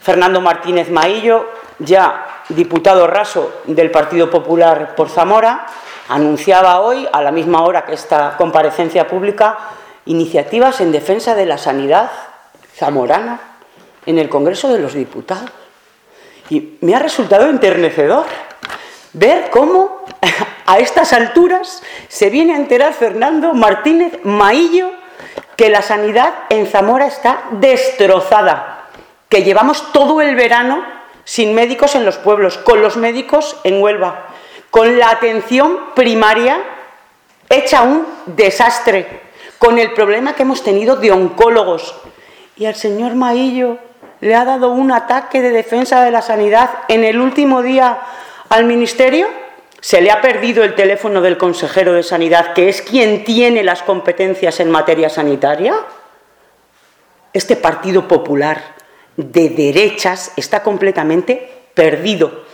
Fernando Martínez Maillo, ya diputado raso del Partido Popular por Zamora, anunciaba hoy, a la misma hora que esta comparecencia pública, iniciativas en defensa de la sanidad zamorana en el Congreso de los Diputados. Y me ha resultado enternecedor ver cómo a estas alturas se viene a enterar Fernando Martínez Maillo que la sanidad en Zamora está destrozada, que llevamos todo el verano sin médicos en los pueblos, con los médicos en Huelva, con la atención primaria hecha un desastre, con el problema que hemos tenido de oncólogos. Y al señor Maillo le ha dado un ataque de defensa de la sanidad en el último día al Ministerio. Se le ha perdido el teléfono del consejero de Sanidad, que es quien tiene las competencias en materia sanitaria. Este Partido Popular de derechas está completamente perdido.